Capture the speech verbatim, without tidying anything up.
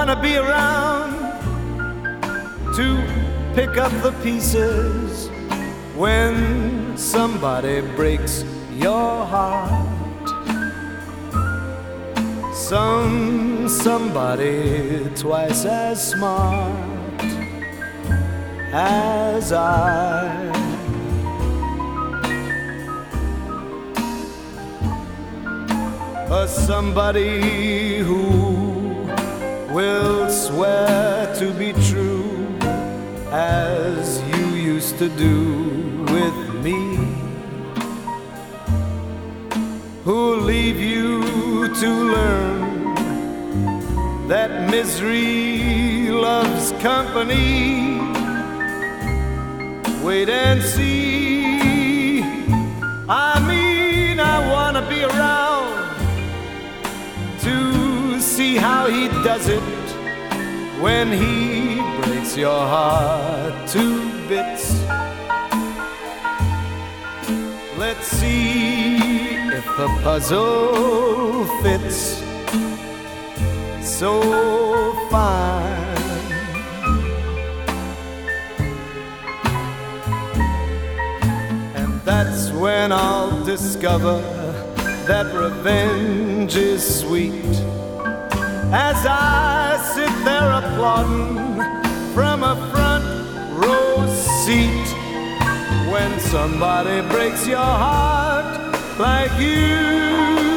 wanna be around to pick up the pieces when somebody breaks your heart. Some somebody twice as smart as I. A somebody who will swear to be true as you used to do with me, who'll leave you to learn that misery loves company. Wait and see. I mean, I wanna be around to see how he does it when he breaks your heart to bits. Let's see if the puzzle fits so fine. And that's when I'll discover that revenge is sweet, as I sit there applauding from a front row seat. When somebody breaks your heart like you